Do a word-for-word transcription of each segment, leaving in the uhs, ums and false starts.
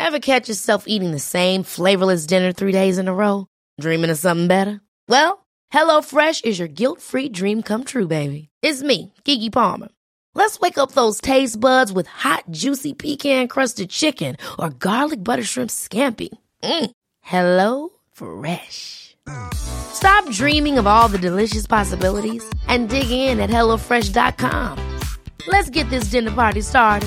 Ever catch yourself eating the same flavorless dinner three days in a row? Dreaming of something better? Well, HelloFresh is your guilt-free dream come true, baby. It's me, Keke Palmer. Let's wake up those taste buds with hot, juicy pecan-crusted chicken or garlic butter shrimp scampi. Mm. Hello Fresh. Stop dreaming of all the delicious possibilities and dig in at hello fresh dot com. Let's get this dinner party started.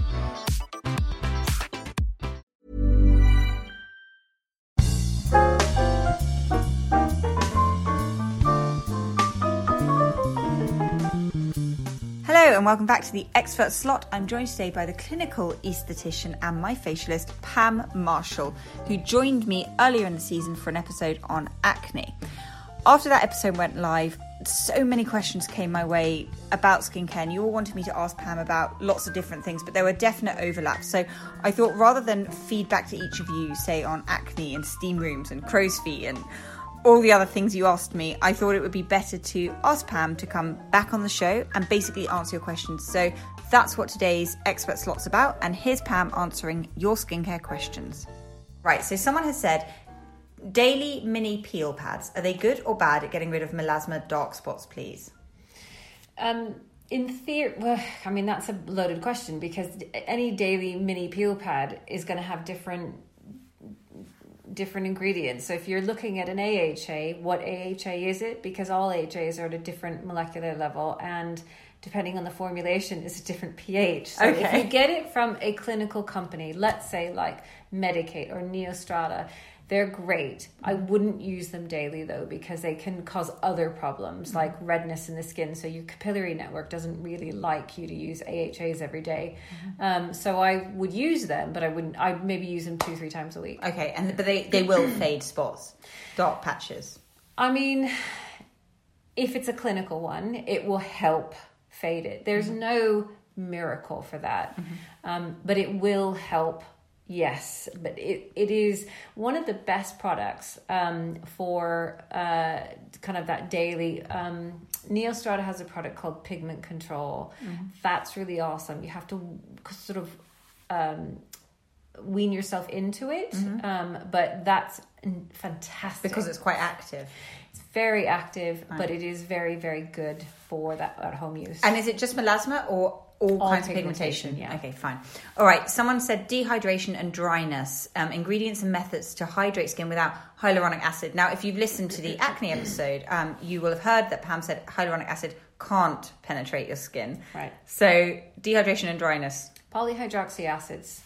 Hello and welcome back to the Expert Slot. I'm joined today by the clinical aesthetician and my facialist, Pam Marshall, who joined me earlier in the season for an episode on acne. After that episode went live, so many questions came my way about skincare, and you all wanted me to ask Pam about lots of different things, but there were definite overlaps. So I thought rather than feedback to each of you, say on acne and steam rooms and crow's feet and all the other things you asked me, I thought it would be better to ask Pam to come back on the show and basically answer your questions. So that's what today's Expert Slot's about, and here's Pam answering your skincare questions. Right, so someone has said, daily mini peel pads, are they good or bad at getting rid of melasma dark spots, please? Um, in theory, well, I mean, that's a loaded question because any daily mini peel pad is going to have different different ingredients. So if you're looking at an A H A, what A H A is it? Because all A H As are at a different molecular level, and depending on the formulation is a different pH. So okay. If you get it from a clinical company, let's say like Medik8 or Neostrata, they're great. I wouldn't use them daily though, because they can cause other problems like redness in the skin. So your capillary network doesn't really like you to use A H As every day. Mm-hmm. Um, so I would use them, but I wouldn't. I'd maybe use them two, three times a week. Okay, and but they, they will fade spots, dark patches. I mean, if it's a clinical one, it will help fade it. There's mm-hmm. no miracle for that, mm-hmm. um, but it will help. Yes, but it, it is one of the best products um, for uh, kind of that daily. Um, Neostrata has a product called Pigment Control. Mm-hmm. That's really awesome. You have to sort of um, wean yourself into it, mm-hmm. um, but that's fantastic. Because it's quite active. It's very active, right. But it is very, very good for that at-home use. And is it just melasma or all, all kinds pigmentation, of pigmentation? Yeah. Okay, fine. All right. Someone said dehydration and dryness, um, ingredients and methods to hydrate skin without hyaluronic acid. Now, if you've listened to the acne episode, um, you will have heard that Pam said hyaluronic acid can't penetrate your skin. Right. So dehydration and dryness. Polyhydroxy acids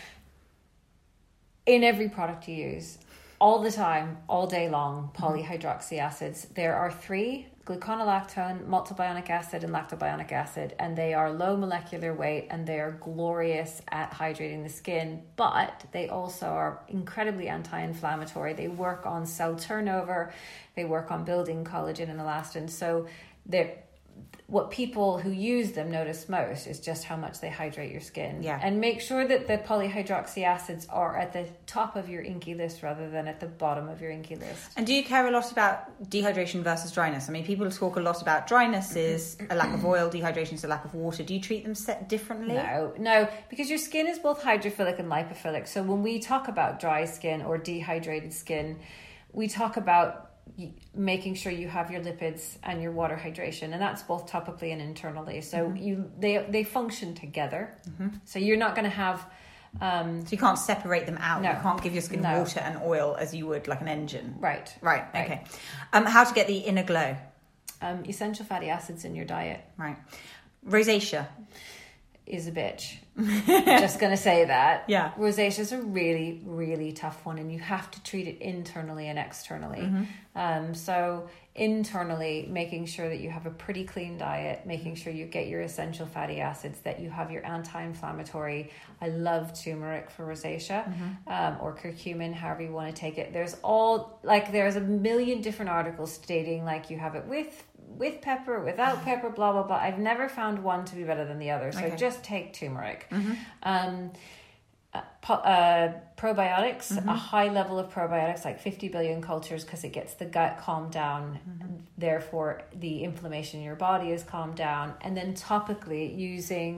in every product you use, all the time, all day long, polyhydroxy acids. There are three: gluconolactone, maltobionic acid, and lactobionic acid, and they are low molecular weight and they are glorious at hydrating the skin, but they also are incredibly anti-inflammatory. They work on cell turnover, they work on building collagen and elastin. So they're what people who use them notice most is just how much they hydrate your skin. Yeah. And make sure that the polyhydroxy acids are at the top of your INCI list rather than at the bottom of your INCI list. And do you care a lot about dehydration versus dryness? I mean, people talk a lot about dryness is a lack of oil, dehydration is a lack of water. Do you treat them set differently? No, no, because your skin is both hydrophilic and lipophilic. So when we talk about dry skin or dehydrated skin, we talk about making sure you have your lipids and your water hydration, and that's both topically and internally. So mm-hmm. you they they function together. Mm-hmm. So you're not going to have um so you can't separate them out. No, you can't give your skin no. water and oil as you would like an engine. Right. Right. right. Okay. Um how to get the inner glow? Um essential fatty acids in your diet. Right. Rosacea is a bitch. Just going to say that. Yeah. Rosacea is a really, really tough one, and you have to treat it internally and externally. Mm-hmm. Um, so internally, making sure that you have a pretty clean diet, making sure you get your essential fatty acids, that you have your anti-inflammatory. I love turmeric for rosacea, mm-hmm. um, or curcumin, however you want to take it. There's all, like, there's a million different articles stating, like, you have it with with pepper, without pepper, blah, blah, blah. I've never found one to be better than the other. So okay. just take turmeric. Mm-hmm. Um, uh, po- uh, probiotics, mm-hmm. a high level of probiotics, like fifty billion cultures, because it gets the gut calmed down. Mm-hmm. Therefore, the inflammation in your body is calmed down. And then topically using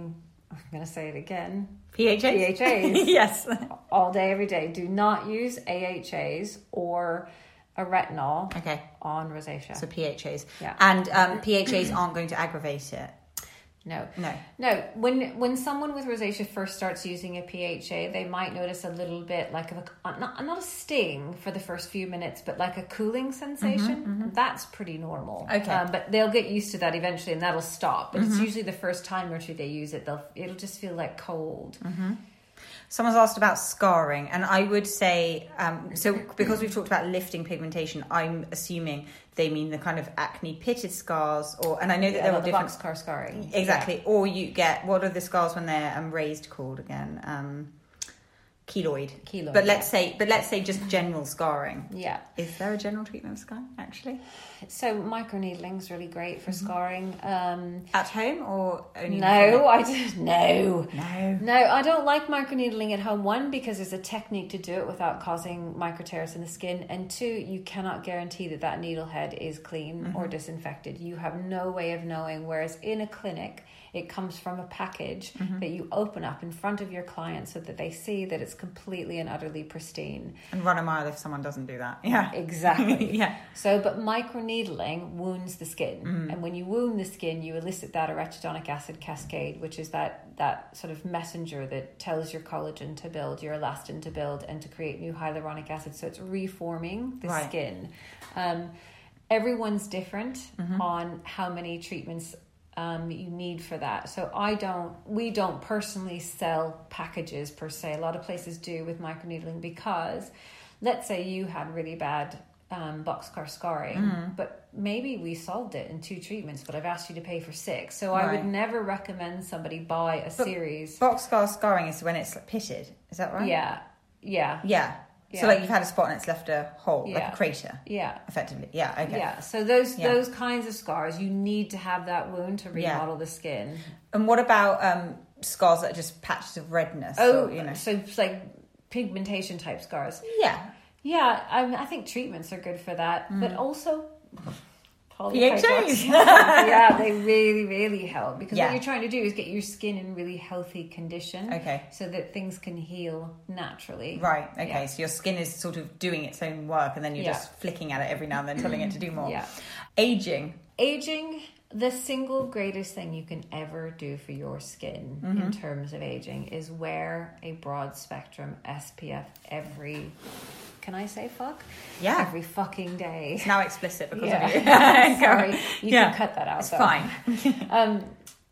I'm going to say it again. P H As? P H As. Yes. All day, every day. Do not use A H As or a retinol okay. on rosacea. So P H As. Yeah. And um, P H As aren't going to aggravate it. No. No. No. When when someone with rosacea first starts using a P H A, they might notice a little bit like of a not, not a sting for the first few minutes, but like a cooling sensation. Mm-hmm, mm-hmm. That's pretty normal. Okay. Um, but they'll get used to that eventually, and that'll stop. But mm-hmm. it's usually the first time or two they use it, they'll it'll just feel like cold. Mm-hmm. Someone's asked about scarring, and I would say, um, so because we've talked about lifting pigmentation, I'm assuming they mean the kind of acne pitted scars, or and I know that yeah, there are the different boxcar scarring. Exactly, yeah. Or you get, what are the scars when they're um, raised called again? Um, keloid. Keloid. But let's yeah. say, but let's say just general scarring. Yeah. Is there a general treatment of scarring actually? So microneedling is really great for mm-hmm. scarring. Um, At home or only? No, I just no, no, no. I don't like microneedling at home. One, because there's a technique to do it without causing micro tears in the skin, and two, you cannot guarantee that that needle head is clean mm-hmm. or disinfected. You have no way of knowing. Whereas in a clinic, it comes from a package mm-hmm. that you open up in front of your client so that they see that it's completely and utterly pristine. And run a mile if someone doesn't do that. Yeah, exactly. yeah. So, but microneedling wounds the skin, mm. and when you wound the skin, you elicit that arachidonic acid cascade, which is that that sort of messenger that tells your collagen to build, your elastin to build, and to create new hyaluronic acid. So it's reforming the right. skin. Um, everyone's different mm-hmm. on how many treatments Um, you need for that. So I don't, we don't personally sell packages per se. A lot of places do with microneedling, because let's say you had really bad um, boxcar scarring, mm. but maybe we solved it in two treatments, but I've asked you to pay for six. So right. I would never recommend somebody buy a but series. Boxcar scarring is when it's pitted. Is that right? Yeah. Yeah. Yeah. Yeah. So like you've had a spot and it's left a hole, yeah. like a crater. Yeah. Effectively. Yeah, okay. Yeah. So those yeah. those kinds of scars, you need to have that wound to remodel yeah. the skin. And what about um, scars that are just patches of redness? Oh, or, you know. so it's like pigmentation type scars. Yeah. Yeah, I, mean, I think treatments are good for that. Mm. But also... P H As. Yeah, they really, really help, because yeah. what you're trying to do is get your skin in really healthy condition, okay, so that things can heal naturally. Right. Okay. Yeah. So your skin is sort of doing its own work, and then you're yeah. just flicking at it every now and then, telling it to do more. Yeah. Aging. Aging. The single greatest thing you can ever do for your skin mm-hmm. in terms of aging is wear a broad spectrum S P F every. Can I say fuck? Yeah. Every fucking day. It's now explicit because yeah. of you. Sorry. You yeah. can cut that out. It's though. fine. um,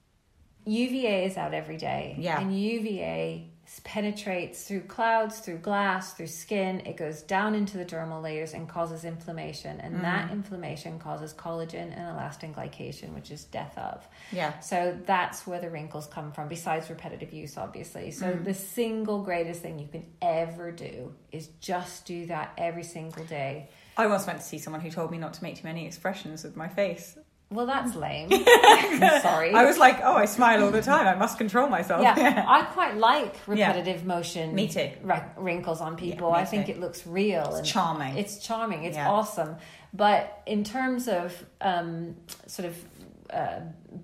U V A is out every day. Yeah. And U V A penetrates through clouds, through glass, through skin. It goes down into the dermal layers and causes inflammation. And mm. that inflammation causes collagen and elastin glycation, which is death of. Yeah. So that's where the wrinkles come from, besides repetitive use, obviously. So mm. the single greatest thing you can ever do is just do that every single day. I once went to see someone who told me not to make too many expressions with my face. Well, that's lame. Sorry. I was like, oh, I smile all the time. I must control myself. Yeah, yeah. I quite like repetitive yeah. motion. Me too. R- wrinkles on people. Yeah, I think too. it looks real. It's and charming. It's charming. It's yeah. awesome. But in terms of um, sort of uh,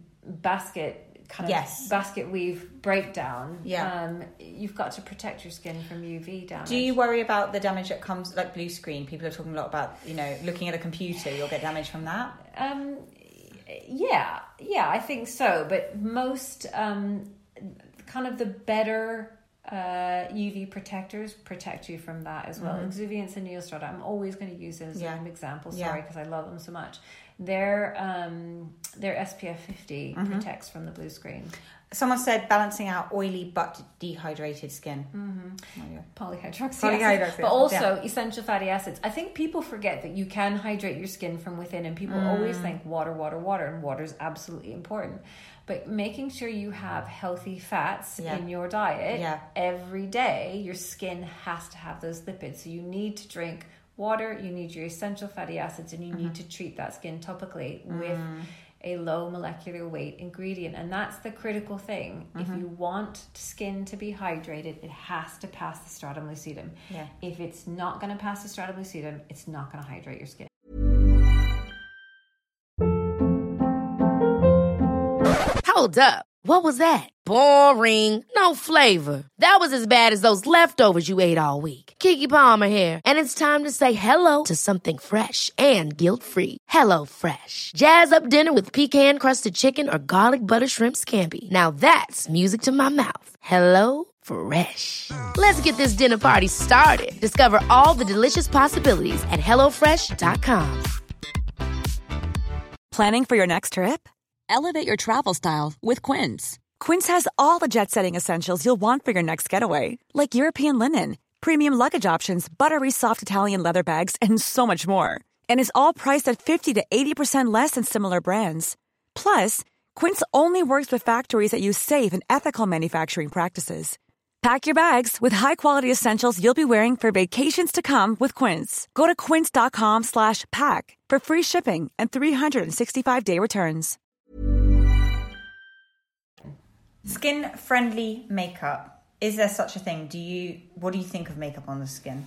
basket kind of yes. basket weave breakdown, yeah. um, you've got to protect your skin from U V damage. Do you worry about the damage that comes, like blue screen? People are talking a lot about, you know, looking at a computer, you'll get damage from that. Um. Yeah, yeah, I think so. But most um, kind of the better uh, U V protectors protect you from that as well. Mm-hmm. Exuviance and Neostrata, I'm always going to use it as yeah. an example, sorry, yeah. because I love them so much. Their, um, their S P F fifty mm-hmm. protects from the blue screen. Someone said balancing out oily but dehydrated skin. Mm-hmm. Oh, yeah. Polyhydroxy Polyhydroxy acid. But also yeah. essential fatty acids. I think people forget that you can hydrate your skin from within, and people mm. always think water, water, water, and water is absolutely important. But making sure you have healthy fats yeah. in your diet yeah. every day, your skin has to have those lipids. So you need to drink water, you need your essential fatty acids, and you mm-hmm. need to treat that skin topically mm. with a low molecular weight ingredient. And that's the critical thing. Mm-hmm. If you want skin to be hydrated, it has to pass the stratum lucidum. Yeah. If it's not going to pass the stratum lucidum, it's not going to hydrate your skin. Hold up. What was that? Boring. No flavor. That was as bad as those leftovers you ate all week. Keke Palmer here, and it's time to say hello to something fresh and guilt-free. Hello Fresh. Jazz up dinner with pecan-crusted chicken or garlic butter shrimp scampi. Now that's music to my mouth. Hello Fresh. Let's get this dinner party started. Discover all the delicious possibilities at hello fresh dot com. Planning for your next trip? Elevate your travel style with Quince. Quince has all the jet-setting essentials you'll want for your next getaway, like European linen, premium luggage options, buttery soft Italian leather bags, and so much more. And is all priced at fifty to eighty percent less than similar brands. Plus, Quince only works with factories that use safe and ethical manufacturing practices. Pack your bags with high-quality essentials you'll be wearing for vacations to come with Quince. Go to quince.com slash pack for free shipping and three sixty-five day returns. Skin-friendly makeup. Is there such a thing? Do you? What do you think of makeup on the skin?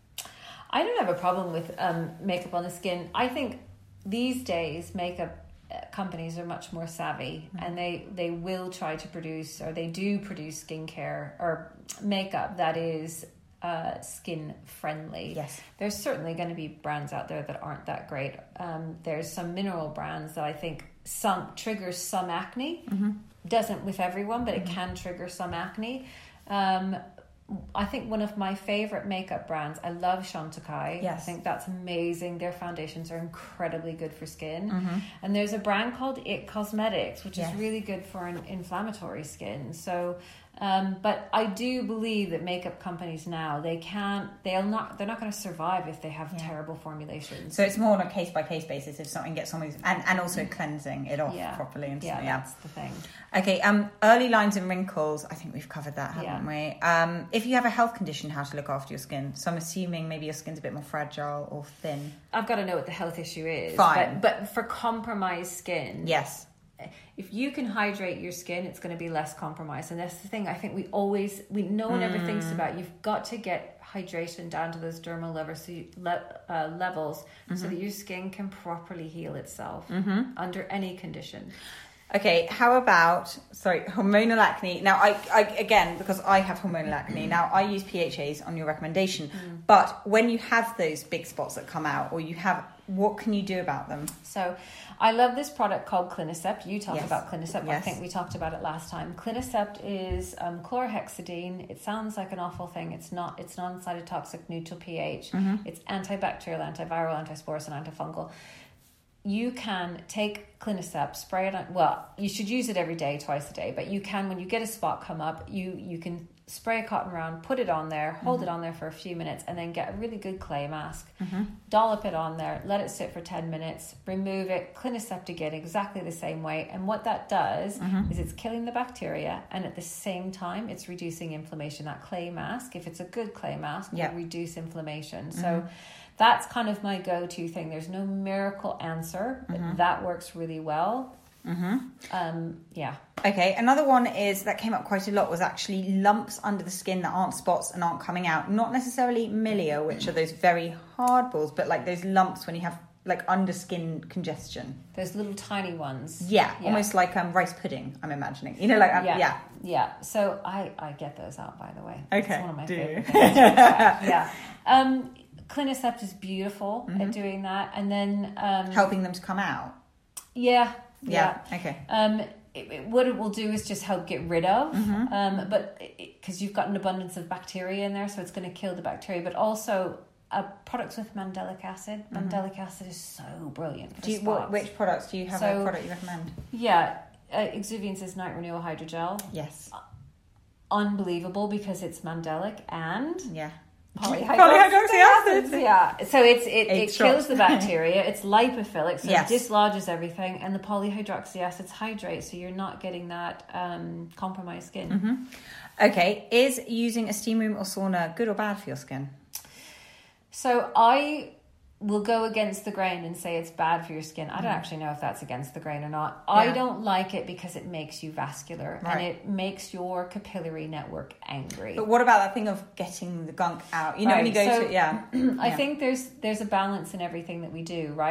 I don't have a problem with um, makeup on the skin. I think these days makeup companies are much more savvy, mm-hmm. and they, they will try to produce, or they do produce skincare or makeup that is uh, skin friendly. Yes. There's certainly going to be brands out there that aren't that great. Um, there's some mineral brands that I think some triggers some acne. Mm-hmm. Doesn't with everyone, but it can trigger some acne. Um, I think one of my favorite makeup brands, I love Chantecaille. Yes. I think that's amazing. Their foundations are incredibly good for skin. Mm-hmm. And there's a brand called It Cosmetics, which yes. is really good for an inflammatory skin. So, um, but I do believe that makeup companies now, they can't, they'll not, they're not going to survive if they have yeah. terrible formulations. So it's more on a case by case basis if something gets something, and, and also mm-hmm. cleansing it off yeah. properly. And yeah, so, yeah, that's the thing. Okay, um, early lines and wrinkles. I think we've covered that, haven't yeah. we? Um, if you have a health condition, how to look after your skin. So I'm assuming maybe your skin's a bit more fragile or thin. I've got to know what the health issue is. Fine. But, but for compromised skin, yes. if you can hydrate your skin, it's going to be less compromised. And that's the thing. I think we always, we no one mm. ever thinks about. You've got to get hydration down to those dermal levels, so you, le, uh, levels, mm-hmm. so that your skin can properly heal itself mm-hmm. under any condition. Okay, how about, sorry, hormonal acne. Now, I, I again, because I have hormonal acne, now I use P H As on your recommendation, mm. but when you have those big spots that come out, or you have, what can you do about them? So, I love this product called Clinisept. You talked yes. about Clinisept. Yes. I think we talked about it last time. Clinisept is um, chlorhexidine. It sounds like an awful thing. It's not. It's non-cytotoxic, neutral pH. Mm-hmm. It's antibacterial, antiviral, antisporous, and antifungal. You can take Clinisept, spray it on, well, you should use it every day, twice a day, but you can, when you get a spot come up, you, you can spray a cotton round, put it on there, hold mm-hmm. it on there for a few minutes, and then get a really good clay mask, mm-hmm. dollop it on there, let it sit for ten minutes, remove it, Clinisept again exactly the same way, and what that does mm-hmm. is it's killing the bacteria, and at the same time it's reducing inflammation. That clay mask, if it's a good clay mask, yep. will reduce inflammation. Mm-hmm. So that's kind of my go-to thing. There's no miracle answer, but mm-hmm. that works really well. Mm-hmm. Um, yeah. Okay, another one is that came up quite a lot was actually lumps under the skin that aren't spots and aren't coming out. Not necessarily milia, which are those very hard balls, but like those lumps when you have like under skin congestion. Those little tiny ones. Yeah, yeah. Almost like um, rice pudding, I'm imagining. You know, like, um, yeah. yeah. Yeah, so I, I get those out, by the way. Okay, it's one of my do favorite things. Yeah. Um, Clinisept is beautiful mm-hmm. at doing that, and then um, helping them to come out. Yeah, yeah. yeah. Okay. Um, it, it, what it will do is just help get rid of, mm-hmm. um, but because you've got an abundance of bacteria in there, so it's going to kill the bacteria. But also, uh, products with mandelic acid. Mm-hmm. Mandelic acid is so brilliant for do you, spots. What, which products do you have? So, a product you recommend? Yeah, uh, Exuviance is Night Renewal Hydrogel. Yes. Uh, unbelievable because it's mandelic and yeah. polyhydroxy acids. Yeah, so it's it, it kills the bacteria. It's lipophilic, so yes. it dislodges everything, and the polyhydroxy acids hydrate, so you're not getting that um, compromised skin. Mm-hmm. Okay, is using a steam room or sauna good or bad for your skin? So I will go against the grain and say it's bad for your skin. I don't mm. actually know if that's against the grain or not. Yeah. I don't like it because it makes you vascular right. and it makes your capillary network angry. But what about that thing of getting the gunk out? You know, right. when you go so, to yeah. I yeah. think there's there's a balance in everything that we do, right? If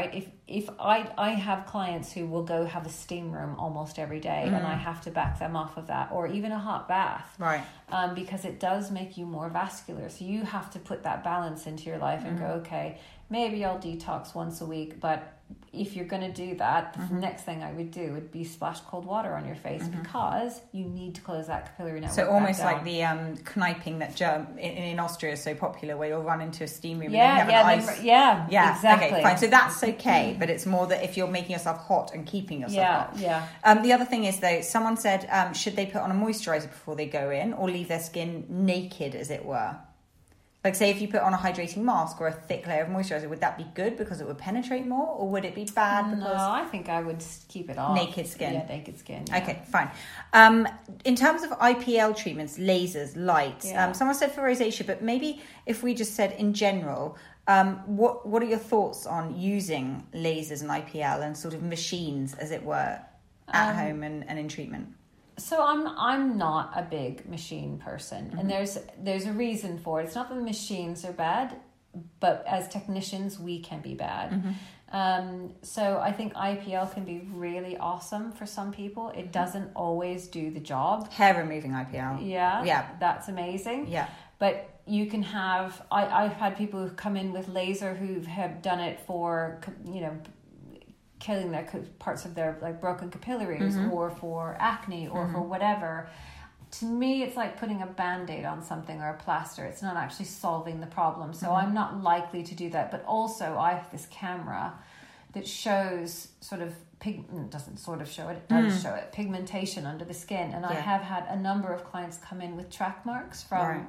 if I I have clients who will go have a steam room almost every day, mm. and I have to back them off of that, or even a hot bath, right? Um, because it does make you more vascular. So you have to put that balance into your life and mm. go, okay, maybe I'll detox once a week, but if you're going to do that, the mm-hmm. next thing I would do would be splash cold water on your face, mm-hmm. because you need to close that capillary network. So almost back down. like the um, kniping that germ in, in Austria is so popular, where you'll run into a steam room yeah, and you have yeah, an ice. Yeah, yeah, exactly. Okay, fine. So that's okay, but it's more that if you're making yourself hot and keeping yourself yeah, hot. Yeah, Um, the other thing is, though, someone said, um, should they put on a moisturiser before they go in, or leave their skin naked, as it were? Like, say, if you put on a hydrating mask or a thick layer of moisturiser, would that be good because it would penetrate more, or would it be bad because... No, I think I would keep it off. Naked skin. Yeah, naked skin. Yeah. Okay, fine. Um, in terms of I P L treatments, lasers, lights, yeah. um, someone said for rosacea, but maybe if we just said in general, um, what what are your thoughts on using lasers and I P L and sort of machines, as it were, at um, home and, and in treatment? So I'm I'm not a big machine person, mm-hmm. and there's there's a reason for it. It's not that the machines are bad, but as technicians we can be bad. Mm-hmm. Um, so I think I P L can be really awesome for some people. It doesn't always do the job. Hair removing I P L. Yeah, yeah, that's amazing. Yeah, but you can have. I I've had people who come in with laser who have done it for, you know, killing their parts of their like broken capillaries, mm-hmm. or for acne, or mm-hmm. for whatever. To me, it's like putting a band-aid on something or a plaster. It's not actually solving the problem. So mm-hmm. I'm not likely to do that. But also I have this camera that shows sort of pig doesn't sort of show it, it does mm. show it, pigmentation under the skin. And yeah. I have had a number of clients come in with track marks from right.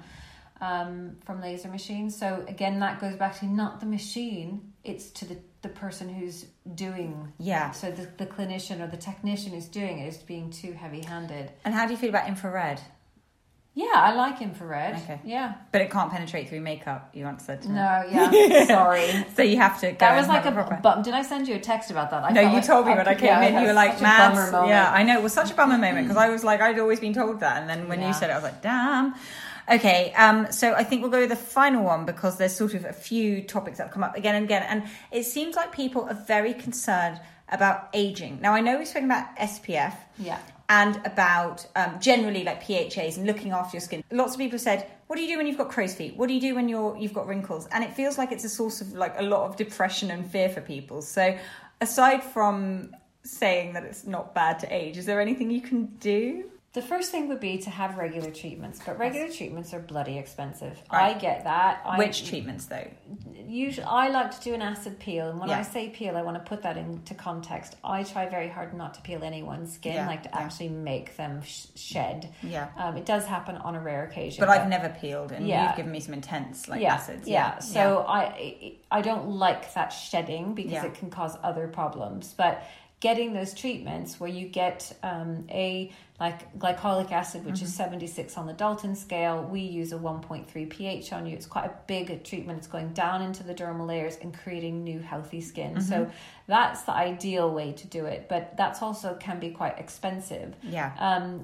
um, from laser machines. So again, that goes back to not the machine, it's to the the person who's doing yeah so the, the clinician or the technician who's doing it is being too heavy-handed. And how do you feel about infrared? Yeah, I like infrared. Okay. Yeah, but it can't penetrate through makeup, you answered. No, yeah, sorry. So you have to go. That was like a bum. Did I send you a text about that? I no, you like, told me when I came yeah, in. You were like, "Mads." Yeah, I know. It was such a bummer moment because I was like, I'd always been told that, and then when yeah. you said it, I was like, damn. Okay, um, so I think we'll go with the final one because there's sort of a few topics that have come up again and again, and it seems like people are very concerned about aging. Now, I know we've spoken about S P F, yeah, and about um, generally like P H As and looking after your skin. Lots of people said, "What do you do when you've got crow's feet? What do you do when you're you've got wrinkles?" And it feels like it's a source of like a lot of depression and fear for people. So, aside from saying that it's not bad to age, is there anything you can do? The first thing would be to have regular treatments, but regular treatments are bloody expensive. Right. I get that. I, Which treatments, though? Usually, I like to do an acid peel, and when yeah. I say peel, I want to put that into context. I try very hard not to peel anyone's skin, yeah. like to yeah. actually make them sh- shed. Yeah, um, it does happen on a rare occasion, but, but I've never peeled, and yeah. you've given me some intense like yeah. acids. Yeah, yeah. so yeah. I I don't like that shedding because yeah. it can cause other problems, but getting those treatments where you get um, a like glycolic acid, which mm-hmm. is seventy-six on the Dalton scale. We use a one point three pH on you. It's quite a big treatment. It's going down into the dermal layers and creating new healthy skin. Mm-hmm. So that's the ideal way to do it. But that's also can be quite expensive. Yeah. Um,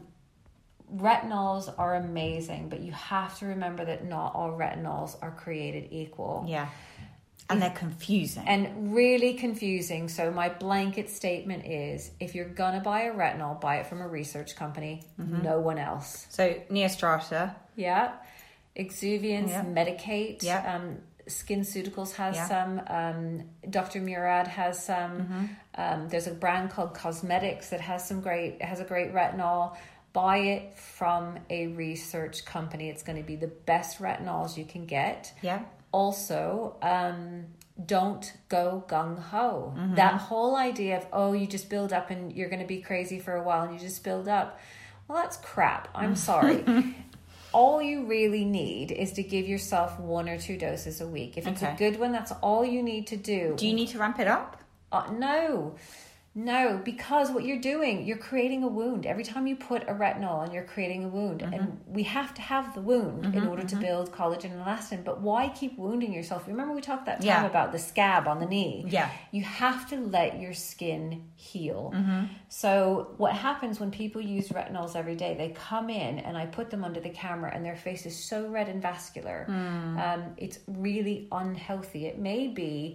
retinols are amazing, but you have to remember that not all retinols are created equal. Yeah. And they're confusing. And really confusing. So my blanket statement is, if you're going to buy a retinol, buy it from a research company, mm-hmm. no one else. So Neostrata. Yeah. Exuviance, yeah. Medicate. Yeah. Um, SkinCeuticals has yeah. some. Um, Doctor Murad has some. Mm-hmm. Um, there's a brand called Cosmetics that has some great, has a great retinol. Buy it from a research company. It's going to be the best retinols you can get. Yeah. Also, um, don't go gung-ho. Mm-hmm. That whole idea of, oh, you just build up and you're going to be crazy for a while and you just build up. Well, that's crap. I'm sorry. All you really need is to give yourself one or two doses a week. If it's okay. a good one, that's all you need to do. Do you need to ramp it up? Uh, no. No, because what you're doing, you're creating a wound. Every time you put a retinol on, you're creating a wound. Mm-hmm. And we have to have the wound mm-hmm, in order mm-hmm. to build collagen and elastin. But why keep wounding yourself? Remember we talked that time yeah. about the scab on the knee? Yeah. You have to let your skin heal. Mm-hmm. So what happens when people use retinols every day, they come in and I put them under the camera and their face is so red and vascular. Mm. Um, it's really unhealthy. It may be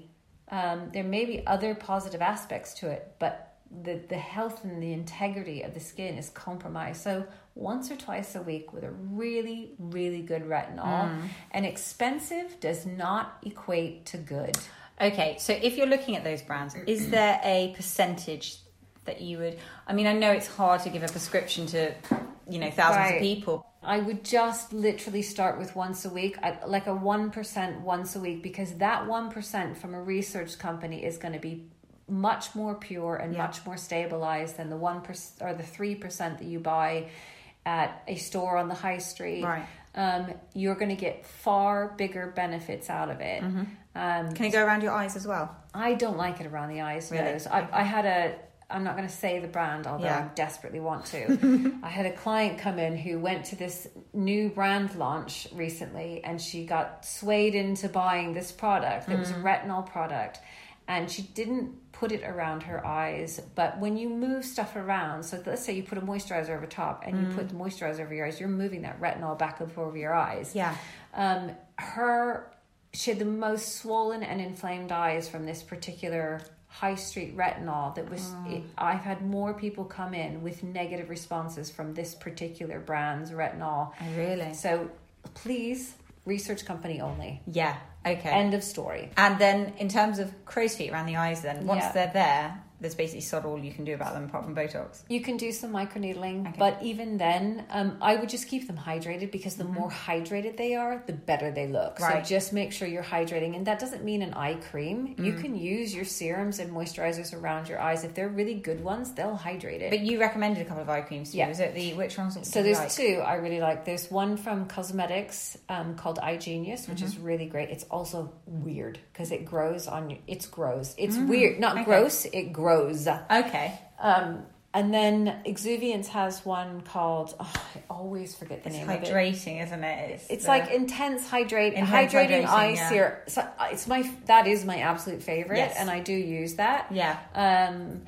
Um, there may be other positive aspects to it, but the, the health and the integrity of the skin is compromised. So once or twice a week with a really, really good retinol. Mm. And expensive does not equate to good. Okay, so if you're looking at those brands, is there a percentage that you would... I mean, I know it's hard to give a prescription to, you know, thousands right. of people. I would just literally start with once a week, like a one percent once a week, because that one percent from a research company is going to be much more pure and yeah. much more stabilized than the one percent or the three percent that you buy at a store on the high street. Right. Um, you're going to get far bigger benefits out of it. Mm-hmm. Um, Can it go around your eyes as well? I don't like it around the eyes. Really? No. So I, I had a... I'm not going to say the brand, although yeah. I desperately want to. I had a client come in who went to this new brand launch recently, and she got swayed into buying this product. It mm. was a retinol product, and she didn't put it around her eyes. But when you move stuff around, so let's say you put a moisturizer over top and mm. you put the moisturizer over your eyes, you're moving that retinol back up over your eyes. Yeah. Um, her, she had the most swollen and inflamed eyes from this particular high street retinol that was oh. it, I've had more people come in with negative responses from this particular brand's retinol. Oh, really? So please, research company only. Yeah. Okay. End of story. And then in terms of crow's feet around the eyes, then once yeah. they're there, there's basically sod all you can do about them apart from Botox. You can do some microneedling, okay. but even then, um, I would just keep them hydrated, because the mm-hmm. more hydrated they are, the better they look. Right. So just make sure you're hydrating, and that doesn't mean an eye cream. Mm. You can use your serums and moisturizers around your eyes. If they're really good ones, they'll hydrate it. But you recommended a couple of eye creams too. Yeah. Is it the which ones? So there's like? two I really like. There's one from Cosmetics um, called Eye Genius, which mm-hmm. is really great. It's also weird because it grows on you. It's gross. It's mm. weird. Not okay. gross. It grows. Okay. Um, and then Exuviance has one called, oh, I always forget the it's name of it. Hydrating, isn't it? It's, it's the... like intense hydrate, intense hydrating, hydrating eye yeah. serum. So it's my, that is my absolute favorite. Yes. And I do use that. Yeah. Um,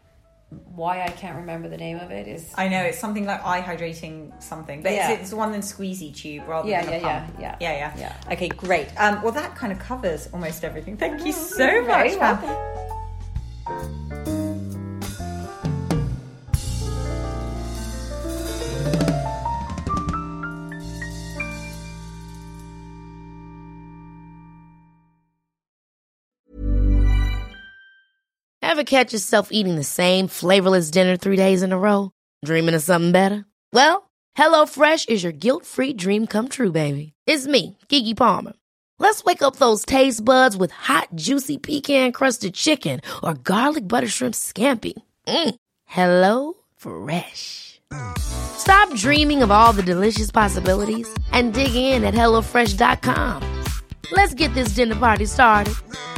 why I can't remember the name of it is... I know, it's something like eye hydrating something. But yeah. it's, it's the one in squeezy tube rather yeah, than a yeah, pump. Yeah, yeah, yeah. yeah. yeah. Okay, great. Um, well, that kind of covers almost everything. Thank you oh, so you're much, very Pam. welcome. Ever catch yourself eating the same flavorless dinner three days in a row? Dreaming of something better? Well, HelloFresh is your guilt-free dream come true, baby. It's me, Keke Palmer. Let's wake up those taste buds with hot, juicy pecan-crusted chicken or garlic butter shrimp scampi. Mm. Hello Fresh. Stop dreaming of all the delicious possibilities and dig in at hello fresh dot com. Let's get this dinner party started.